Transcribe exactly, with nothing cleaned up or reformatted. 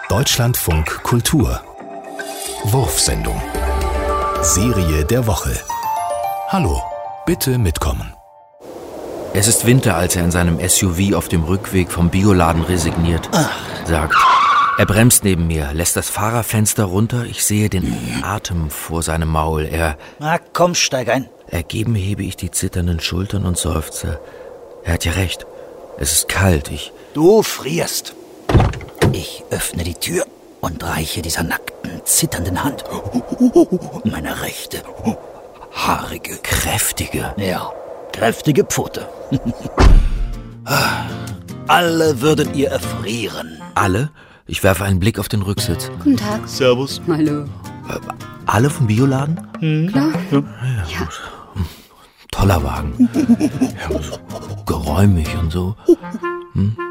Deutschlandfunk Kultur. Wurfsendung. Serie der Woche. Hallo, bitte mitkommen. Es ist Winter, als er in seinem S U V auf dem Rückweg vom Bioladen resigniert, Ach. sagt. Er bremst neben mir, lässt das Fahrerfenster runter, ich sehe den Atem vor seinem Maul. Er... Na komm, steig ein. Ergeben hebe ich die zitternden Schultern und seufze. Er hat ja recht. Es ist kalt, ich... Du frierst. Ich öffne die Tür und reiche dieser nackten, zitternden Hand meine rechte, haarige, Kräftige. ja, kräftige Pfote. Alle würdet ihr erfrieren. Alle? Ich werfe einen Blick auf den Rücksitz. Guten Tag. Servus. Hallo. Alle vom Bioladen? Klar. Ja. Toller Wagen. Ja, so geräumig und so. Hm?